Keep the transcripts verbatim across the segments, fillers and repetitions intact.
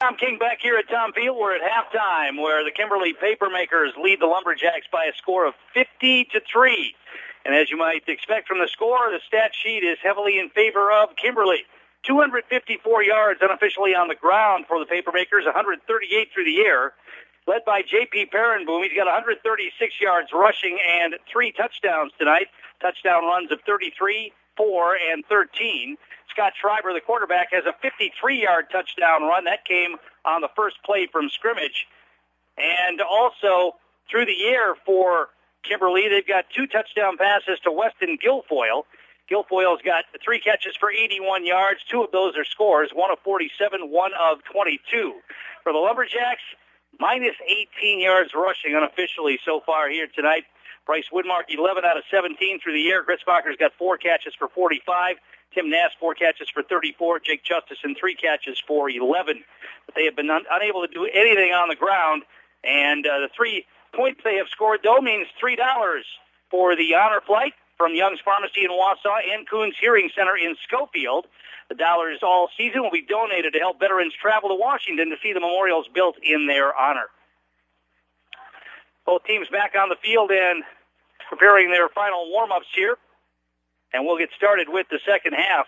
Tom King back here at Tom Field. We're at halftime where the Kimberly Papermakers lead the Lumberjacks by a score of fifty to three. And as you might expect from the score, the stat sheet is heavily in favor of Kimberly. two hundred fifty-four yards unofficially on the ground for the Papermakers, one hundred thirty-eight through the air. Led by J P Perenboom. He's got one hundred thirty-six yards rushing and three touchdowns tonight. Touchdown runs of thirty-three, four, and thirteen. Scott Schreiber, the quarterback, has a fifty-three-yard touchdown run. That came on the first play from scrimmage. And also, through the air for Kimberly, they've got two touchdown passes to Weston Guilfoyle. Guilfoyle's got three catches for eighty-one yards. Two of those are scores, one of forty-seven, one of twenty-two. For the Lumberjacks, minus eighteen yards rushing unofficially so far here tonight. Bryce Widmark, eleven out of seventeen through the air. Gritzbacher's got four catches for forty-five. Tim Nass, four catches for thirty-four. Jake Justison, three catches for eleven. But they have been un- unable to do anything on the ground. And uh, the three points they have scored, though, means three dollars for the honor flight from Young's Pharmacy in Wausau and Coons Hearing Center in Schofield. The dollars all season will be donated to help veterans travel to Washington to see the memorials built in their honor. Both teams back on the field and preparing their final warm-ups here. And we'll get started with the second half.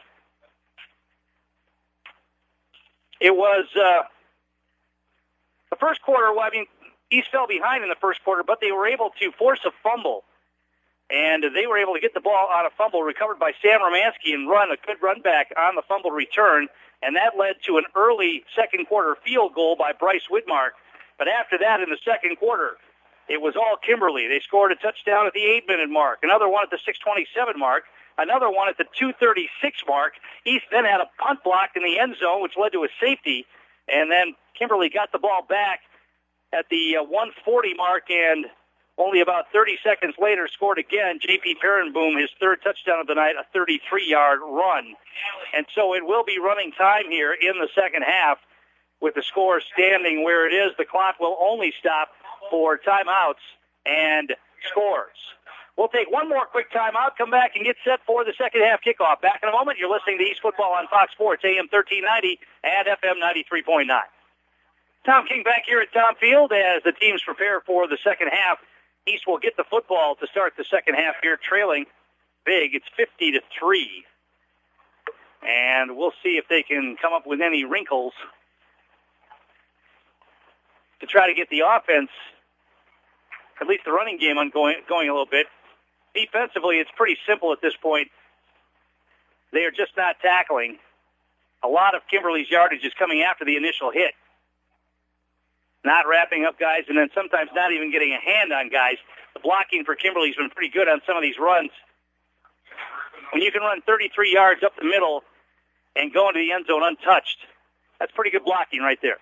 It was uh, the first quarter, well, I mean, East fell behind in the first quarter, but they were able to force a fumble. And they were able to get the ball on a fumble recovered by Sam Romansky and run a good run back on the fumble return. And that led to an early second quarter field goal by Bryce Widmark. But after that, in the second quarter, it was all Kimberly. They scored a touchdown at the eight-minute mark, another one at the six twenty-seven mark, another one at the two thirty-six mark. East then had a punt block in the end zone, which led to a safety. And then Kimberly got the ball back at the uh, one forty mark, and only about thirty seconds later scored again. J P Perenboom, his third touchdown of the night, a thirty-three-yard run. And so it will be running time here in the second half with the score standing where it is. The clock will only stop for timeouts and scores. We'll take one more quick timeout, come back and get set for the second half kickoff. Back in a moment. You're listening to East Football on Fox Sports, A M thirteen ninety and F M ninety-three point nine. Tom King back here at Tom Field as the teams prepare for the second half. East will get the football to start the second half here, trailing big. It's fifty to three. And we'll see if they can come up with any wrinkles to try to get the offense, at least the running game, on going, going a little bit. Defensively, it's pretty simple at this point. They are just not tackling. A lot of Kimberly's yardage is coming after the initial hit. Not wrapping up guys, and then sometimes not even getting a hand on guys. The blocking for Kimberly's been pretty good on some of these runs. When you can run thirty-three yards up the middle and go into the end zone untouched, that's pretty good blocking right there.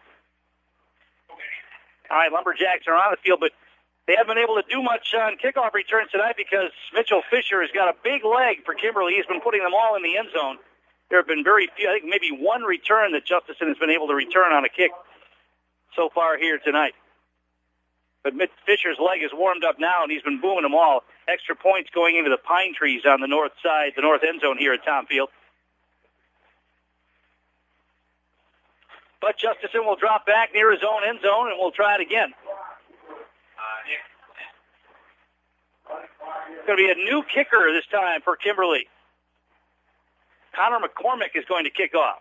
All right, Lumberjacks are on the field, but they haven't been able to do much on kickoff returns tonight because Mitchell Fisher has got a big leg for Kimberly. He's been putting them all in the end zone. There have been very few, I think maybe one return that Justison has been able to return on a kick so far here tonight. But Mitch Fisher's leg is warmed up now, and he's been booming them all. Extra points going into the pine trees on the north side, the north end zone here at Tom Field. But Justison will drop back near his own end zone, and we'll try it again. It's going to be a new kicker this time for Kimberly. Connor McCormick is going to kick off.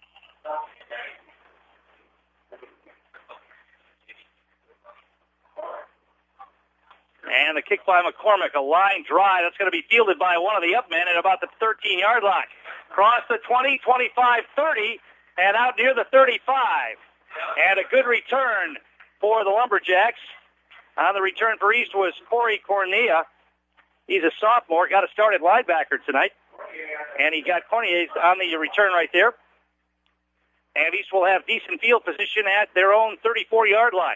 And the kick by McCormick, a line drive. That's going to be fielded by one of the up men at about the thirteen-yard line. Cross the twenty, twenty-five, thirty, and out near the thirty-five. And a good return for the Lumberjacks. On the return for East was Corey Cornea. He's a sophomore, got a start at linebacker tonight. And he got Cornea on the return right there. And East will have decent field position at their own thirty-four-yard line.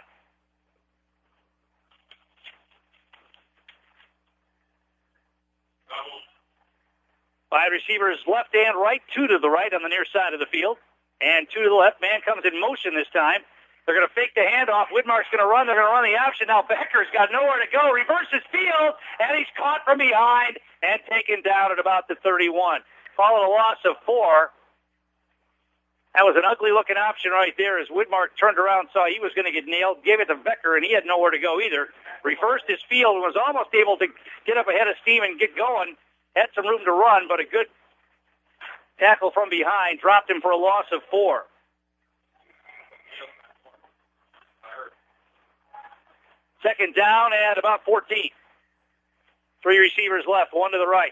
Wide receivers left and right, two to the right on the near side of the field. And two to the left. Man comes in motion this time. They're going to fake the handoff. Widmark's going to run. They're going to run the option. Now Becker's got nowhere to go. Reverses field, and he's caught from behind and taken down at about the thirty-one. Followed a loss of four. That was an ugly-looking option right there as Widmark turned around, saw he was going to get nailed, gave it to Becker, and he had nowhere to go either. Reversed his field and was almost able to get up ahead of steam and get going. Had some room to run, but a good tackle from behind dropped him for a loss of four. Second down at about fourteen. Three receivers left, one to the right.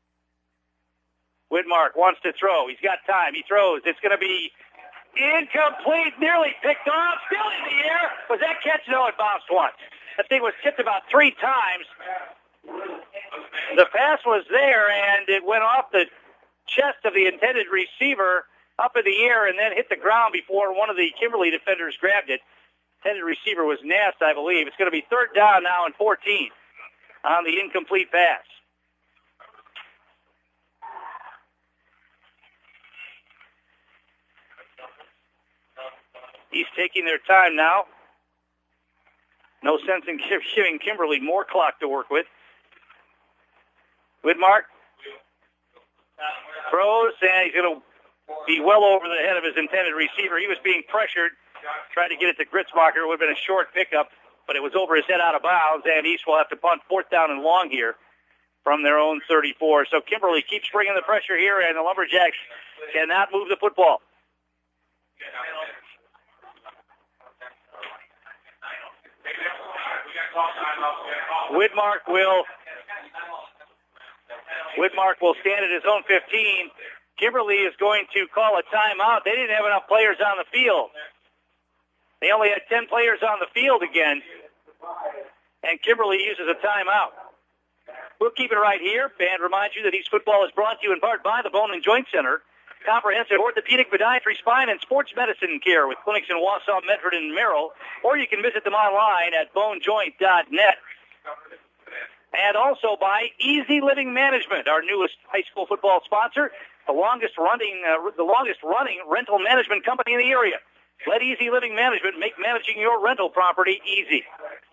Widmark wants to throw. He's got time. He throws. It's going to be incomplete, nearly picked off, still in the air. Was that catch? No, it bounced once. That thing was tipped about three times. The pass was there, and it went off the chest of the intended receiver up in the air and then hit the ground before one of the Kimberly defenders grabbed it. Intended receiver was Nast, I believe. It's going to be third down now and fourteen on the incomplete pass. He's taking their time now. No sense in giving Kimberly more clock to work with. Widmark throws, and he's going to be well over the head of his intended receiver. He was being pressured, tried to get it to Gritzmacher. It would have been a short pickup, but it was over his head out of bounds, and East will have to punt fourth down and long here from their own thirty-four. So Kimberly keeps bringing the pressure here, and the Lumberjacks cannot move the football. Widmark will Widmark will stand at his own fifteen. Kimberly is going to call a timeout. They didn't have enough players on the field. They only had ten players on the field again, and Kimberly uses a timeout. We'll keep it right here and remind you that East Football is brought to you in part by the Bone and Joint Center. Comprehensive orthopedic, podiatry, spine, and sports medicine care with clinics in Wausau, Medford, and Merrill. Or you can visit them online at bone joint dot net. And also by Easy Living Management, our newest high school football sponsor, the longest running, uh, the longest running rental management company in the area. Let Easy Living Management make managing your rental property easy.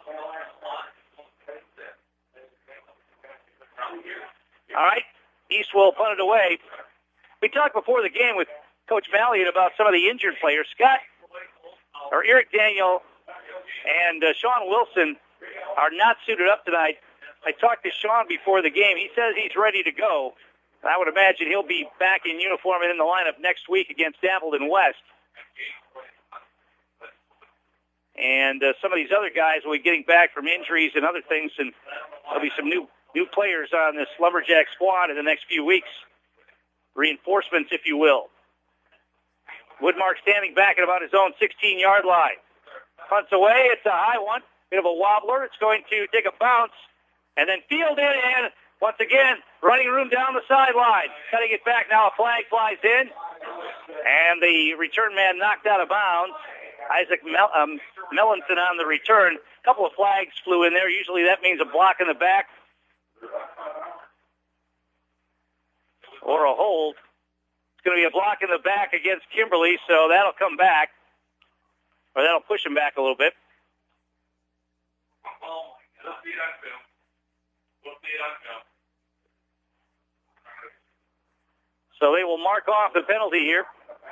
All right, East will punt it away. We talked before the game with Coach Malliot about some of the injured players. Scott, or Eric Daniel, and uh, Sean Wilson are not suited up tonight. I talked to Sean before the game. He says he's ready to go. I would imagine he'll be back in uniform and in the lineup next week against Appleton West. And uh, some of these other guys will be getting back from injuries and other things, and there'll be some new new players on this Lumberjack squad in the next few weeks. Reinforcements, if you will. Widmark standing back at about his own sixteen-yard line. Punts away. It's a high one. Bit of a wobbler. It's going to take a bounce and then field it, and once again, running room down the sideline. Cutting it back now, a flag flies in, and the return man knocked out of bounds. Isaac Mel- um, Melanson on the return. A couple of flags flew in there. Usually that means a block in the back or a hold. It's going to be a block in the back against Kimberly, so that'll come back, or that'll push him back a little bit. So they will mark off the penalty here.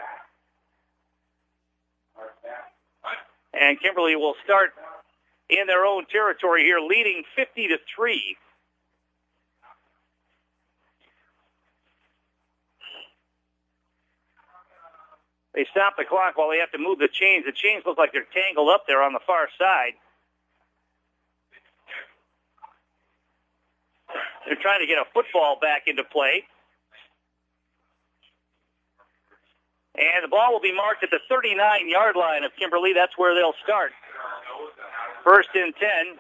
And Kimberly will start in their own territory here, leading fifty to three. They stop the clock while they have to move the chains. The chains look like they're tangled up there on the far side. They're trying to get a football back into play. And the ball will be marked at the thirty-nine-yard line of Kimberly. That's where they'll start. First and ten.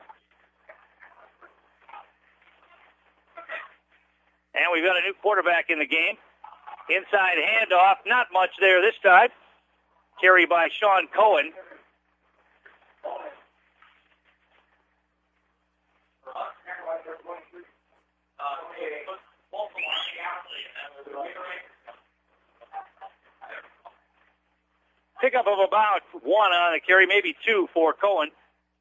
And we've got a new quarterback in the game. Inside handoff, not much there this time. Carry by Sean Cohen. Pickup of about one on the carry, maybe two for Cohen.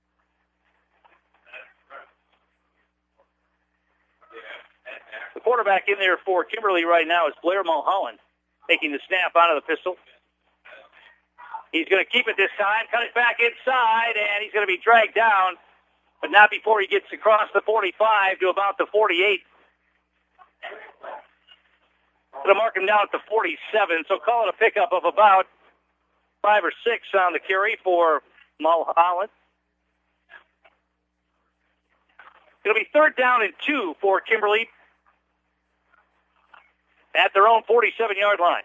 The quarterback in there for Kimberly right now is Blair Mulholland, taking the snap out of the pistol. He's going to keep it this time, cut it back inside, and he's going to be dragged down, but not before he gets across the forty-five to about the forty-eight. Going to mark him down at the forty-seven, so call it a pickup of about five or six on the carry for Mulholland. It'll be third down and two for Kimberly at their own forty-seven-yard line.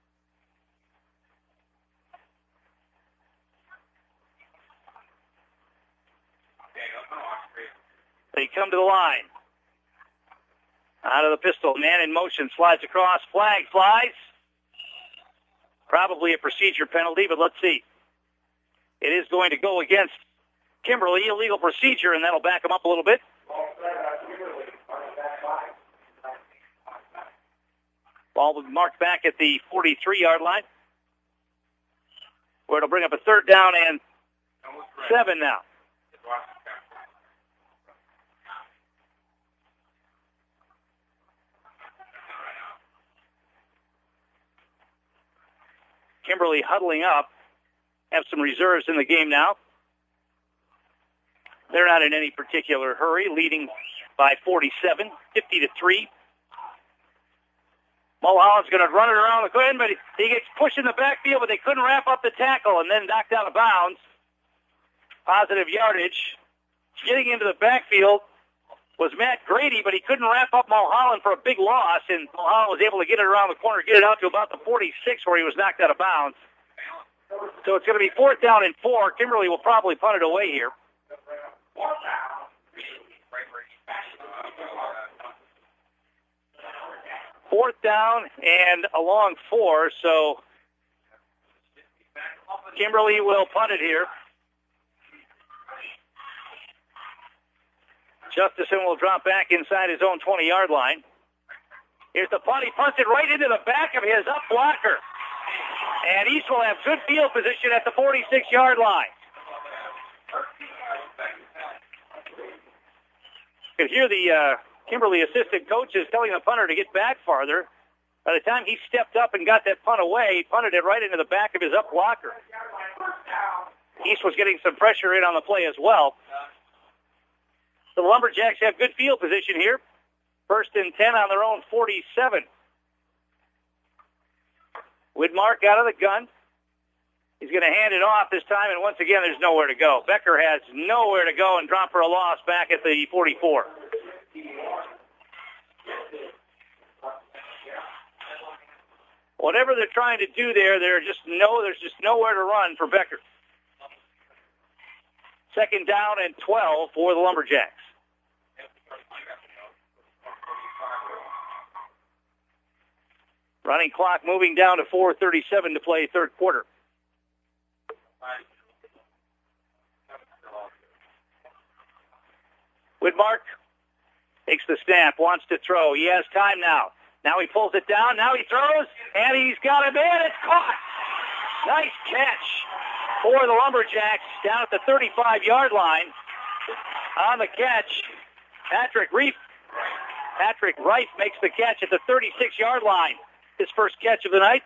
They come to the line. Out of the pistol, man in motion, slides across, flag flies. Probably a procedure penalty, but let's see. It is going to go against Kimberly, illegal procedure, and that'll back them up a little bit. Ball will be marked back at the forty-three-yard line, where it'll bring up a third down and seven now. Kimberly huddling up, have some reserves in the game now. They're not in any particular hurry, leading by forty-seven, fifty to three. Mulholland's going to run it around the corner, but he gets pushed in the backfield, but they couldn't wrap up the tackle and then knocked out of bounds. Positive yardage. Getting into the backfield was Matt Grady, but he couldn't wrap up Mulholland for a big loss, and Mulholland was able to get it around the corner, get it out to about the forty-six where he was knocked out of bounds. So it's going to be fourth down and four. Kimberly will probably punt it away here. Fourth down and a long four, so Kimberly will punt it here. Justison will drop back inside his own twenty-yard line. Here's the punt. He punts it right into the back of his up blocker. And East will have good field position at the forty-six-yard line. You can hear the uh, Kimberly assistant coaches telling the punter to get back farther. By the time he stepped up and got that punt away, he punted it right into the back of his up blocker. East was getting some pressure in on the play as well. The Lumberjacks have good field position here. First and ten on their own forty-seven. Widmark out of the gun. He's going to hand it off this time, and once again, there's nowhere to go. Becker has nowhere to go and drop for a loss back at the forty-four. Whatever they're trying to do there, there just no, there's just nowhere to run for Becker. Second down and twelve for the Lumberjacks. Running clock moving down to four thirty-seven to play third quarter. Widmark takes the snap, wants to throw. He has time now. Now he pulls it down. Now he throws, and he's got him in. It's caught. Nice catch for the Lumberjacks down at the thirty-five-yard line. On the catch, Patrick Reif. Patrick Reif makes the catch at the thirty-six-yard line. His first catch of the night.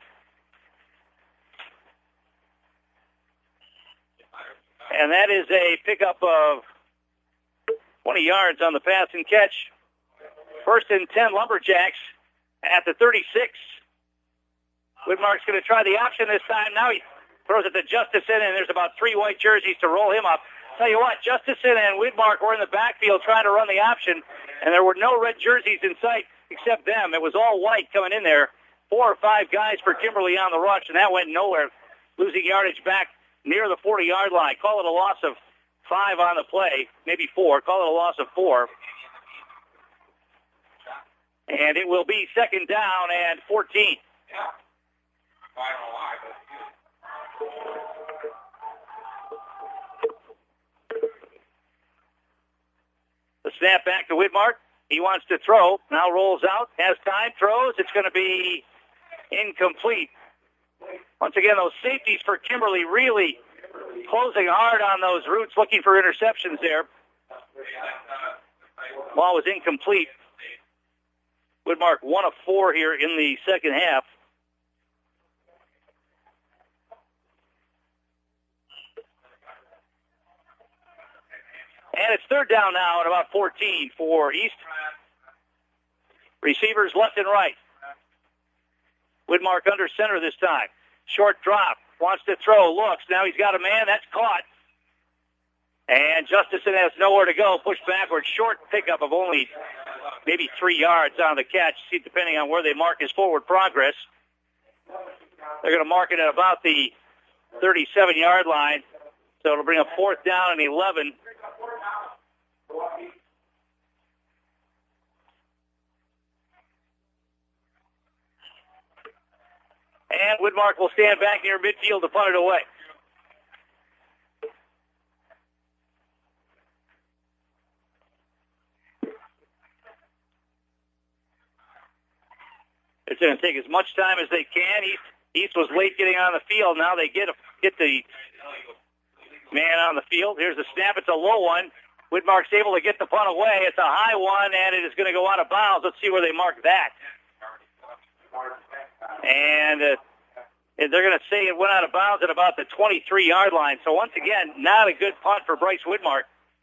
And that is a pickup of twenty yards on the pass and catch. First and ten Lumberjacks at the thirty-six. Widmark's going to try the option this time. Now he throws it to Justison, and there's about three white jerseys to roll him up. Tell you what, Justison and Widmark were in the backfield trying to run the option, and there were no red jerseys in sight except them. It was all white coming in there. Four or five guys for Kimberly on the rush, and that went nowhere. Losing yardage back near the forty-yard line. Call it a loss of five on the play, maybe four. Call it a loss of four. And it will be second down and fourteen. The snap back to Widmark. He wants to throw. Now rolls out. Has time. Throws. It's going to be incomplete. Once again, those safeties for Kimberly really closing hard on those routes, looking for interceptions there. Ball was incomplete. Widmark one of four here in the second half. And it's third down now at about fourteen for East. Receivers left and right. Widmark under center this time. Short drop. Wants to throw. Looks. Now he's got a man. That's caught. And Justison has nowhere to go. Pushed backward. Short pickup of only maybe three yards on the catch, see, depending on where they mark his forward progress. They're going to mark it at about the thirty-seven-yard line. So it'll bring a fourth down and eleven. And Widmark will stand back near midfield to punt it away. It's going to take as much time as they can. East, East was late getting on the field. Now they get a, get the man on the field. Here's the snap. It's a low one. Widmark's able to get the punt away. It's a high one, and it is going to go out of bounds. Let's see where they mark that. And uh, they're going to say it went out of bounds at about the twenty-three-yard line. So once again, not a good punt for Bryce Widmark.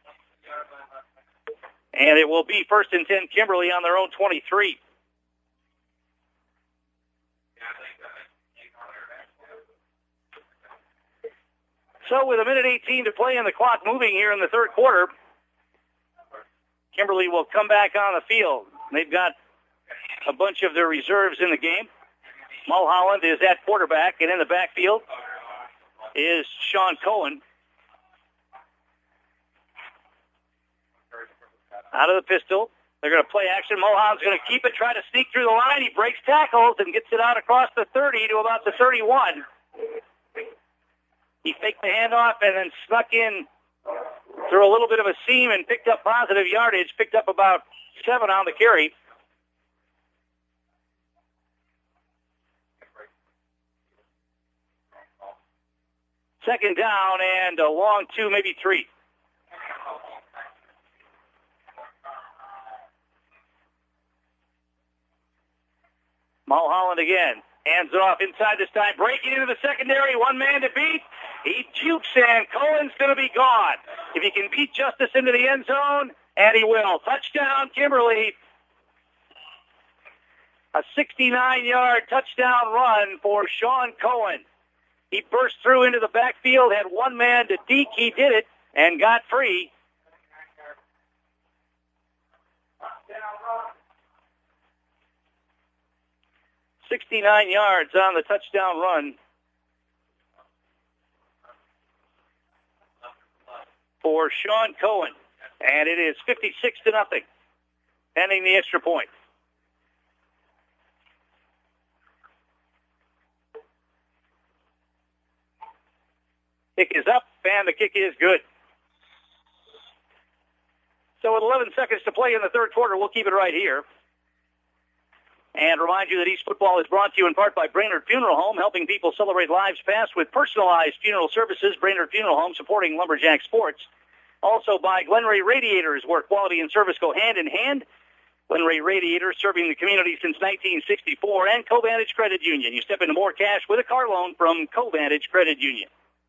And it will be first and ten Kimberly on their own twenty-three. So with a minute eighteen to play and the clock moving here in the third quarter, Kimberly will come back on the field. They've got a bunch of their reserves in the game. Mulholland is at quarterback, and in the backfield is Sean Cohen. Out of the pistol. They're going to play action. Mulholland's going to keep it, try to sneak through the line. He breaks tackles and gets it out across the thirty to about the thirty-one. He faked the handoff and then snuck in through a little bit of a seam and picked up positive yardage, picked up about seven on the carry. Second down and a long two, maybe three. Mulholland again. Hands it off inside this time. Breaking into the secondary. One man to beat. He jukes and Cohen's going to be gone. If he can beat Justice into the end zone, and he will. Touchdown, Kimberly. A sixty-nine-yard touchdown run for Sean Cohen. He burst through into the backfield, had one man to deke. He did it and got free. sixty-nine yards on the touchdown run for Sean Cohen. And it is fifty-six to nothing, pending the extra point. Kick is up, and the kick is good. So with eleven seconds to play in the third quarter, we'll keep it right here. And remind you that East Football is brought to you in part by Brainerd Funeral Home, helping people celebrate lives past with personalized funeral services. Brainerd Funeral Home supporting Lumberjack sports. Also by Glenray Radiators, where quality and service go hand in hand. Glenray Radiators serving the community since nineteen sixty-four. And Covantage Credit Union. You step into more cash with a car loan from Covantage Credit Union.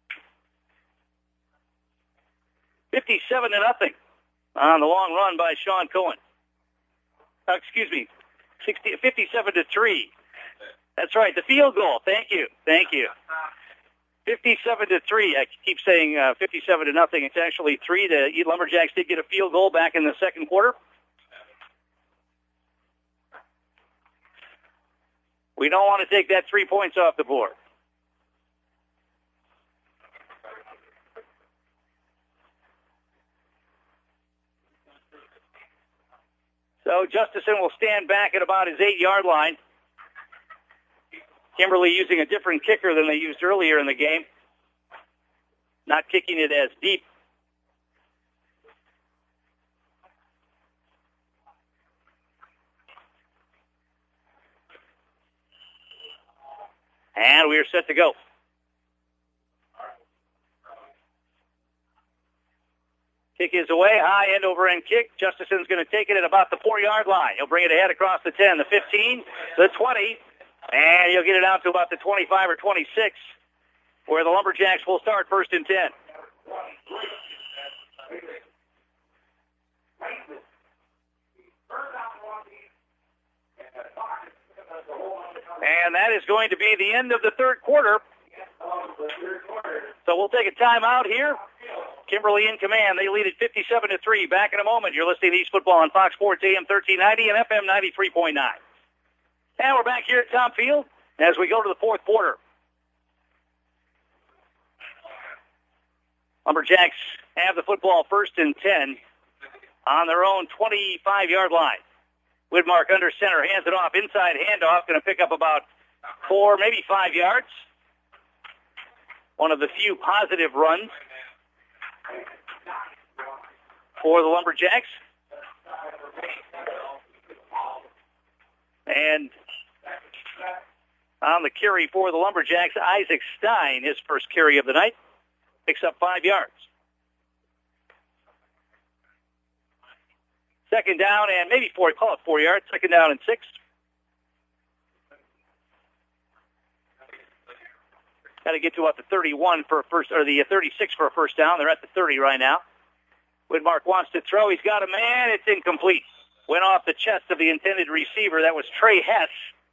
fifty-seven to nothing on the long run by Sean Cohen. Uh, excuse me. sixty, fifty-seven to three. That's right, the field goal. Thank you. Thank you. fifty-seven to three. I keep saying uh, fifty-seven to nothing. It's actually three. The Lumberjacks did get a field goal back in the second quarter. We don't want to take that three points off the board. So Justison will stand back at about his eight-yard line. Kimberly using a different kicker than they used earlier in the game. Not kicking it as deep. And we are set to go. Kick is away, high end over end kick. Justison's going to take it at about the four-yard line. He'll bring it ahead across the ten, the fifteen, the twenty, and he'll get it out to about the twenty-five or twenty-six, where the Lumberjacks will start first and ten. And that is going to be the end of the third quarter. So we'll take a timeout here. Kimberly in command. They lead at fifty-seven to three. Back in a moment. You're listening to East Football on Fox Sports A M thirteen ninety and F M ninety-three point nine. And we're back here at Tom Field as we go to the fourth quarter. Lumberjacks have the football first and ten on their own twenty-five-yard line. Widmark under center, hands it off, inside handoff, going to pick up about four, maybe five yards. One of the few positive runs for the Lumberjacks. And on the carry for the Lumberjacks, Isaac Stein, his first carry of the night, picks up five yards. Second down and maybe four, call it four yards. Second down and six. Got to get to about the thirty-one for a first, or the thirty-six for a first down. They're at the thirty right now. Widmark wants to throw. He's got a man. It's incomplete. Went off the chest of the intended receiver. That was Trey Hess.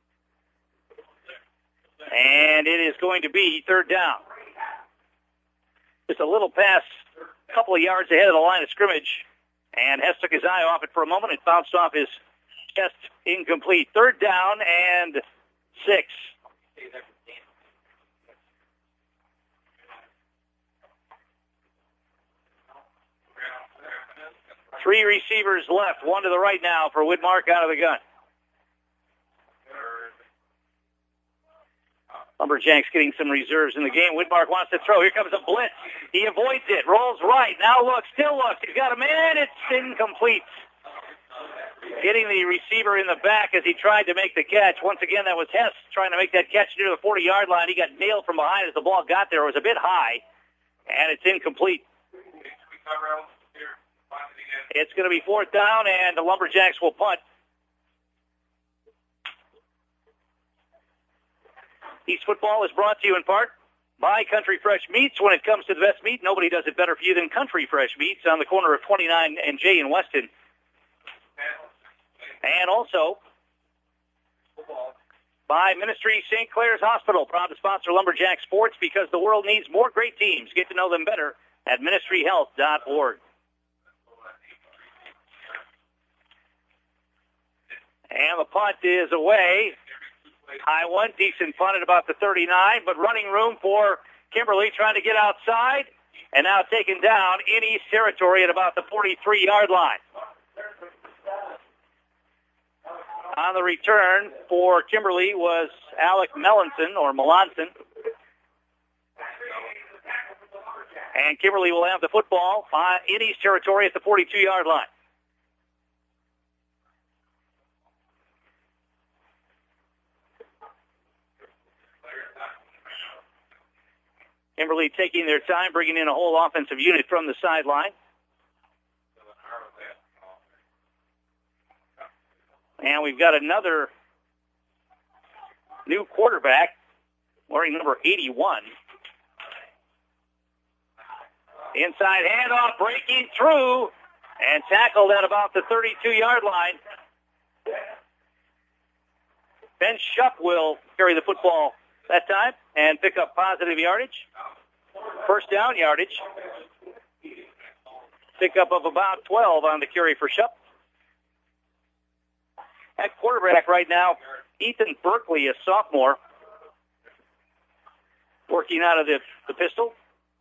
And it is going to be third down. Just a little pass, a couple of yards ahead of the line of scrimmage. And Hess took his eye off it for a moment. It bounced off his chest, incomplete. Third down and six. Three receivers left, one to the right now for Widmark out of the gun. Lumberjacks getting some reserves in the game. Widmark wants to throw. Here comes a blitz. He avoids it, rolls right, now looks, still looks. He's got a man. It's incomplete. Getting the receiver in the back as he tried to make the catch. Once again, that was Hess trying to make that catch near the forty-yard line. He got nailed from behind as the ball got there. It was a bit high, and it's incomplete. It's going to be fourth down, and the Lumberjacks will punt. East Football is brought to you in part by Country Fresh Meats. When it comes to the best meat, nobody does it better for you than Country Fresh Meats on the corner of twenty-nine and J in Weston. And also by Ministry Saint Clair's Hospital, proud to sponsor Lumberjack Sports because the world needs more great teams. Get to know them better at ministry health dot org. And the punt is away. High one, decent punt at about the thirty-nine, but running room for Kimberly trying to get outside, and now taken down in East territory at about the forty-three-yard line. On the return for Kimberly was Alec Melanson, or Melanson. And Kimberly will have the football in East territory at the forty-two-yard line. Kimberly taking their time, bringing in a whole offensive unit from the sideline. And we've got another new quarterback wearing number eighty-one. Inside handoff, breaking through, and tackled at about the thirty-two-yard line. Ben Shupp will carry the football that time and pick up positive yardage. First down yardage. Pickup of about twelve on the carry for Shupp. At quarterback right now, Ethan Berkeley, a sophomore, working out of the, the pistol.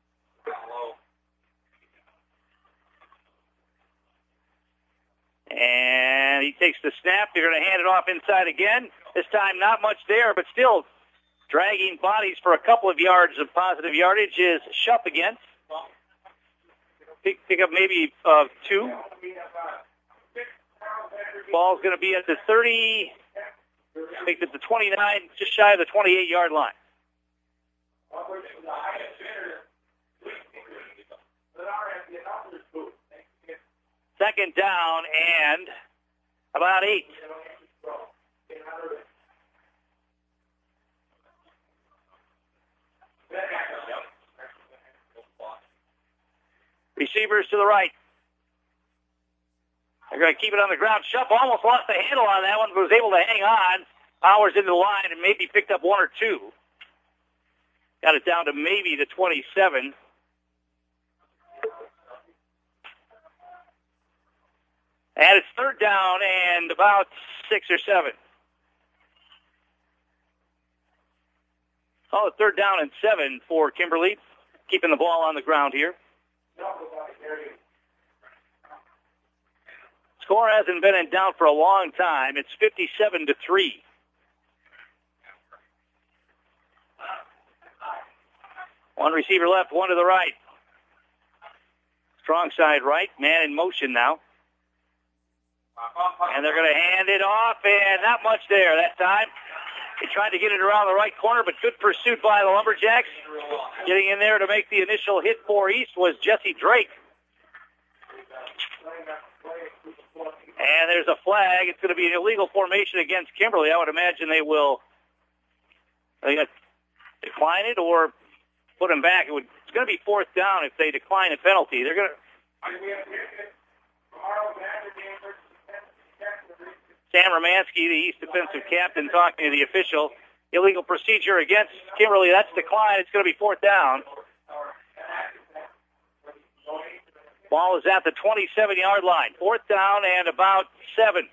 And he takes the snap. They're going to hand it off inside again. This time not much there, but still dragging bodies for a couple of yards of positive yardage is Shupp again. Pick, pick up maybe uh, two. Ball's going to be at the thirty, I think at the twenty-nine, just shy of the twenty-eight-yard line. Second down and about eight. Receivers to the right. They're going to keep it on the ground. Shupp almost lost the handle on that one, but was able to hang on. Powers into the line and maybe picked up one or two. Got it down to maybe the twenty-seven. And it's third down and about six or seven. Oh, third down and seven for Kimberly, keeping the ball on the ground here. Score hasn't been in doubt for a long time. It's fifty-seven to three. One receiver left, one to the right. Strong side right, man in motion now. And they're going to hand it off, and not much there that time. They tried to get it around the right corner, but good pursuit by the Lumberjacks. Getting in there to make the initial hit for East was Jesse Drake. And there's a flag. It's going to be an illegal formation against Kimberly. I would imagine they will they decline it or put him back. It would, it's going to be fourth down if they decline a penalty. They're going to... Sam Romansky, the East defensive captain, talking to the official. Illegal procedure against Kimberly. That's declined. It's going to be fourth down. Ball is at the twenty-seven-yard line. Fourth down and about seven.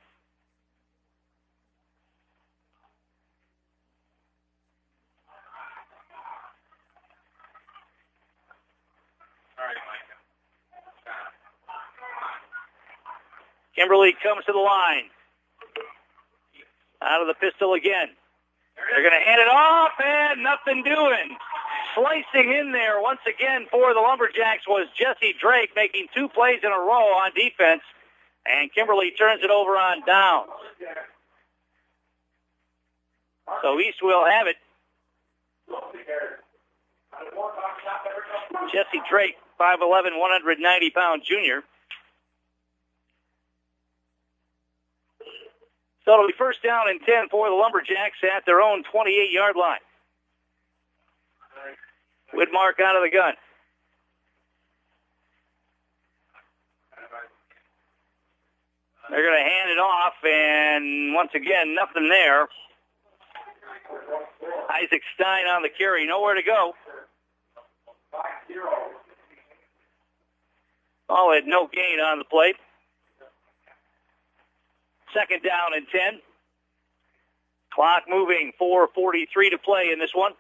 Kimberly comes to the line. Out of the pistol again. They're going to hand it off, and nothing doing. Slicing in there once again for the Lumberjacks was Jesse Drake, making two plays in a row on defense, and Kimberly turns it over on downs. So East will have it. Jesse Drake, five eleven, one hundred ninety pound junior. So it'll be first down and ten for the Lumberjacks at their own twenty-eight-yard line. Widmark out of the gun. They're going to hand it off, and once again, nothing there. Isaac Stein on the carry, nowhere to go. Ball had no gain on the plate. Second down and ten. Clock moving, four forty-three to play in this one.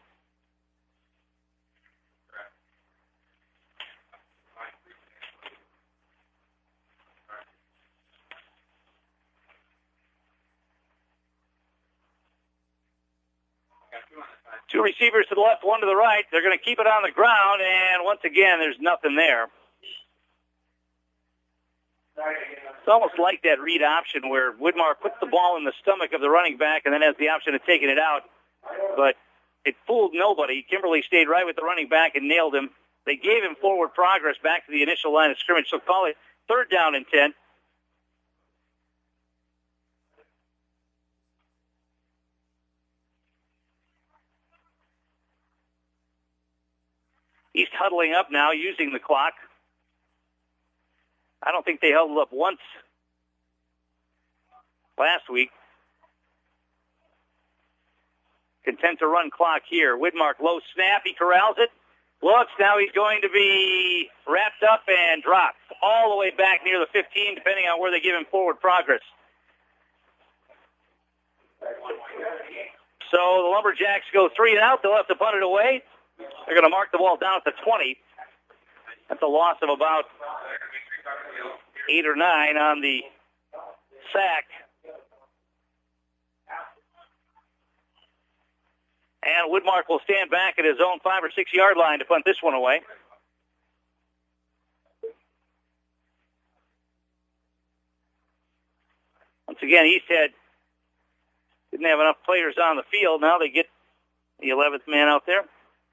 Two receivers to the left, one to the right. They're going to keep it on the ground, and once again, there's nothing there. It's almost like that read option where Widmark puts the ball in the stomach of the running back and then has the option of taking it out. But it fooled nobody. Kimberly stayed right with the running back and nailed him. They gave him forward progress back to the initial line of scrimmage, so call it third down and ten. East huddling up now, using the clock. I don't think they held up once last week. Content to run clock here. Widmark, low snap. He corrals it. Looks, now he's going to be wrapped up and dropped all the way back near the fifteen, depending on where they give him forward progress. So the Lumberjacks go three and out. They'll have to punt it away. They're going to mark the ball down at the twenty. That's a loss of about eight or nine on the sack. And Widmark will stand back at his own five or six yard line to punt this one away. Once again, Easthead didn't have enough players on the field. Now they get the eleventh man out there.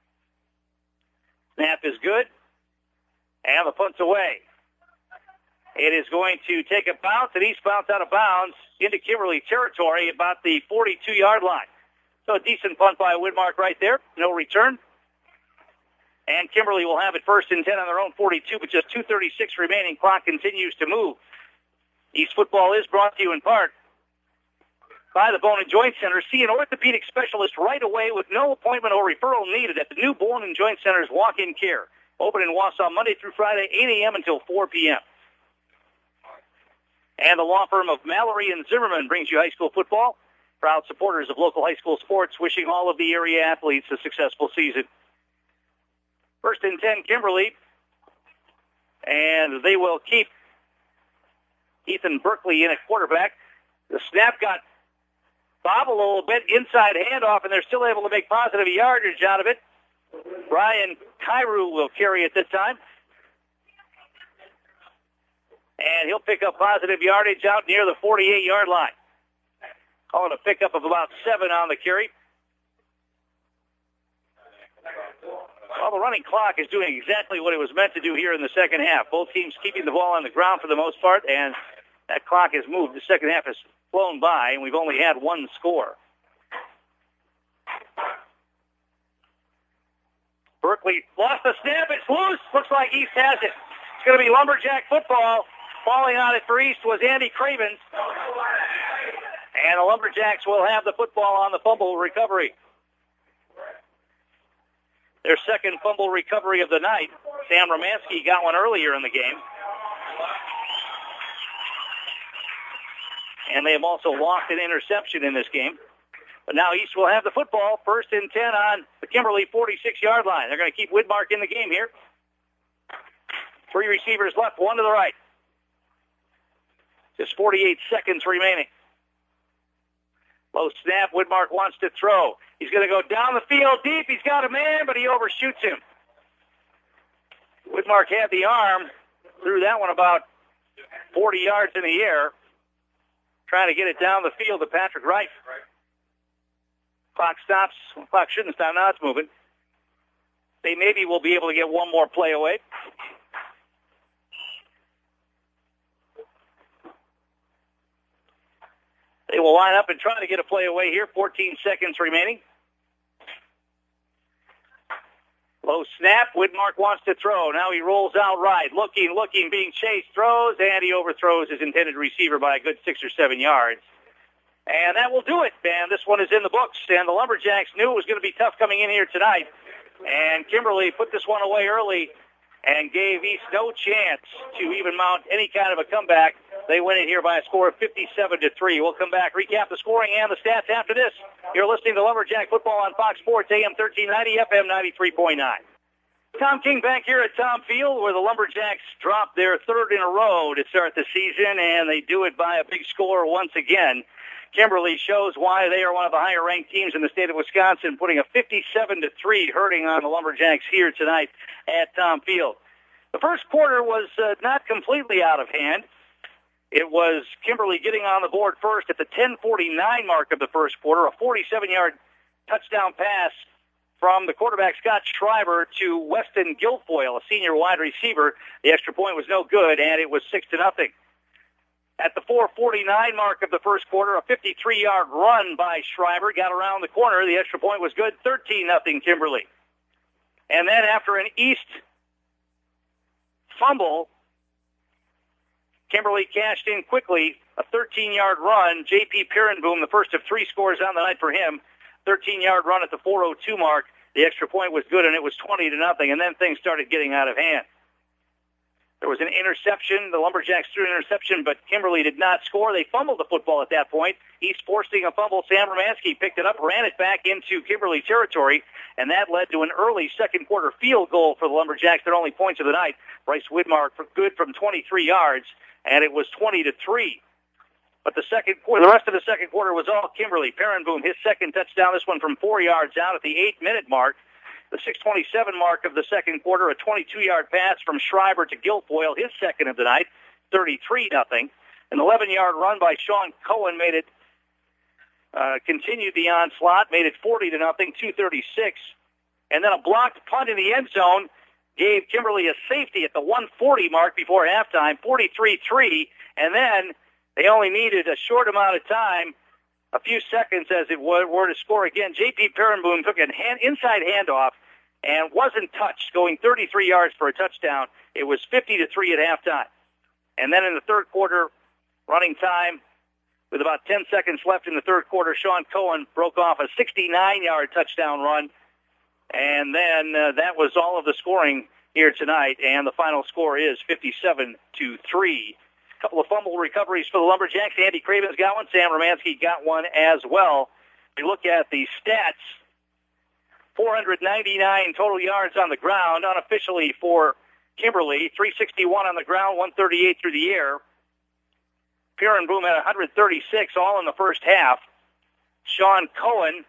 Snap is good. And the punt's away. It is going to take a bounce, and East bounce out of bounds into Kimberly territory about the forty-two yard line. So a decent punt by Widmark right there. No return. And Kimberly will have it first and ten on their own forty-two, but just two thirty-six remaining. Clock continues to move. East football is brought to you in part by the Bone and Joint Center. See an orthopedic specialist right away with no appointment or referral needed at the new Bone and Joint Center's walk-in care. Open in Wausau Monday through Friday, eight a.m. until four p.m. And the law firm of Mallory and Zimmerman brings you high school football. Proud supporters of local high school sports, wishing all of the area athletes a successful season. First and ten, Kimberly. And they will keep Ethan Berkeley in at quarterback. The snap got bobbled a little bit, inside handoff, and they're still able to make positive yardage out of it. Brian Cairo will carry it this time. And he'll pick up positive yardage out near the forty-eight-yard line. Calling a pickup of about seven on the carry. Well, the running clock is doing exactly what it was meant to do here in the second half. Both teams keeping the ball on the ground for the most part, and that clock has moved. The second half has flown by, and we've only had one score. Berkeley lost the snap. It's loose. Looks like East has it. It's going to be Lumberjack football. Falling on it for East was Andy Cravens. And the Lumberjacks will have the football on the fumble recovery. Their second fumble recovery of the night. Sam Romansky got one earlier in the game. And they have also lost an interception in this game. But now East will have the football, first and ten on the Kimberly forty-six-yard line. They're going to keep Widmark in the game here. Three receivers left, one to the right. Just forty-eight seconds remaining. Low snap, Widmark wants to throw. He's going to go down the field deep. He's got a man, but he overshoots him. Widmark had the arm, threw that one about forty yards in the air, trying to get it down the field to Patrick Wright. Clock stops. Clock shouldn't stop. Now it's moving. They maybe will be able to get one more play away. They will line up and try to get a play away here. fourteen seconds remaining. Low snap. Widmark wants to throw. Now he rolls out right. Looking, looking, being chased. Throws, and he overthrows his intended receiver by a good six or seven yards. And that will do it. And this one is in the books. And the Lumberjacks knew it was going to be tough coming in here tonight. And Kimberly put this one away early and gave East no chance to even mount any kind of a comeback. They win it here by a score of fifty-seven to three. We'll come back, recap the scoring and the stats after this. You're listening to Lumberjack football on Fox Sports, A M thirteen ninety, F M ninety-three point nine. Tom King back here at Tom Field, where the Lumberjacks drop their third in a row to start the season, and they do it by a big score once again. Kimberly shows why they are one of the higher-ranked teams in the state of Wisconsin, putting a fifty-seven to three hurting on the Lumberjacks here tonight at Tom Field. The first quarter was uh, not completely out of hand. It was Kimberly getting on the board first at the ten forty-nine mark of the first quarter, a forty-seven-yard touchdown pass from the quarterback Scott Schreiber to Weston Guilfoyle, a senior wide receiver. The extra point was no good, and it was six to nothing. At the four forty-nine mark of the first quarter, a fifty-three-yard run by Schreiber got around the corner. The extra point was good, thirteen nothing Kimberly. And then after an East fumble, Kimberly cashed in quickly, a thirteen-yard run. J P Perenboom, the first of three scores on the night for him, thirteen-yard run at the four oh two mark. The extra point was good, and it was twenty to nothing, and then things started getting out of hand. There was an interception. The Lumberjacks threw an interception, but Kimberly did not score. They fumbled the football at that point. East forcing a fumble. Sam Romansky picked it up, ran it back into Kimberly territory, and that led to an early second quarter field goal for the Lumberjacks, their only points of the night. Bryce Widmark for good from twenty-three yards, and it was twenty to three. But the second quarter, the rest of the second quarter was all Kimberly. Perenboom, his second touchdown, this one from four yards out at the eight-minute mark. The six twenty-seven mark of the second quarter, a twenty-two-yard pass from Schreiber to Guilfoyle, his second of the night, thirty-three nothing. An eleven-yard run by Sean Cohen made it, uh, continued the onslaught, made it forty to nothing, two thirty-six. And then a blocked punt in the end zone gave Kimberly a safety at the one forty mark before halftime, forty-three three. And then they only needed a short amount of time, a few seconds as it were to score again. J P Perenboom took an hand, inside handoff and wasn't touched, going thirty-three yards for a touchdown. It was fifty to three at halftime. And then in the third quarter, running time With about ten seconds left in the third quarter, Sean Cohen broke off a sixty-nine-yard touchdown run. And then uh, that was all of the scoring here tonight. And the final score is fifty-seven to three. A couple of fumble recoveries for the Lumberjacks. Andy Craven's got one. Sam Romansky got one as well. We look at the stats. four hundred ninety-nine total yards on the ground, unofficially for Kimberly. three sixty-one on the ground, one thirty-eight through the air. Pierre Boom had one hundred thirty-six, all in the first half. Sean Cohen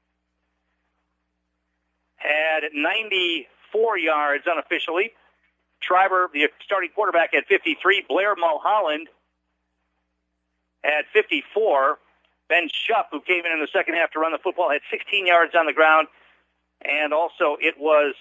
had ninety-four yards unofficially. Schreiber, the starting quarterback, had fifty-three. Blair Mulholland had fifty-four. Ben Schupp, who came in in the second half to run the football, had sixteen yards on the ground. And also it was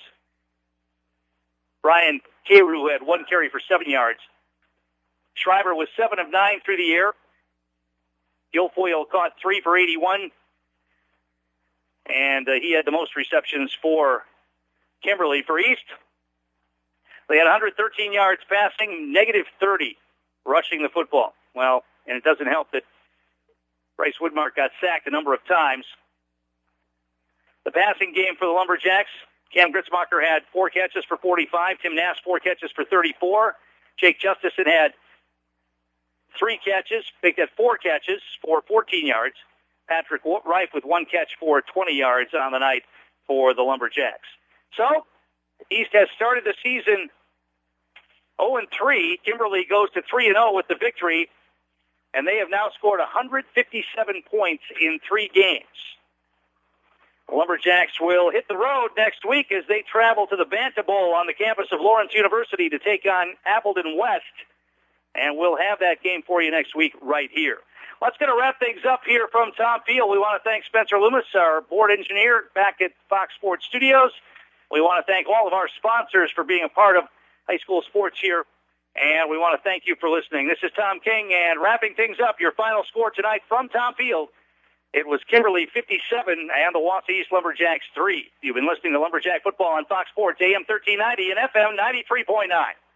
Brian Carew who had one carry for seven yards. Schreiber was seven of nine through the air. Guilfoyle caught three for eighty-one. And uh, he had the most receptions for Kimberly. For East, they had one hundred thirteen yards passing, negative thirty rushing the football. Well, and it doesn't help that Bryce Woodmark got sacked a number of times. The passing game for the Lumberjacks, Cam Gritzmacher had four catches for forty-five. Tim Nass, four catches for thirty-four. Jake Justison had three catches, picked at four catches for fourteen yards. Patrick Reif with one catch for twenty yards on the night for the Lumberjacks. So, East has started the season oh and three. Kimberly goes to three and oh with the victory, and they have now scored one hundred fifty-seven points in three games. The Lumberjacks will hit the road next week as they travel to the Banta Bowl on the campus of Lawrence University to take on Appleton West, and we'll have that game for you next week right here. Let's get to wrap things up here from Tom Field. We want to thank Spencer Loomis, our board engineer back at Fox Sports Studios. We want to thank all of our sponsors for being a part of high school sports here, and we want to thank you for listening. This is Tom King, and wrapping things up, your final score tonight from Tom Field. It was Kimberly fifty-seven and the Wausau East Lumberjacks three. You've been listening to Lumberjack Football on Fox Sports, A M thirteen ninety and F M ninety-three point nine.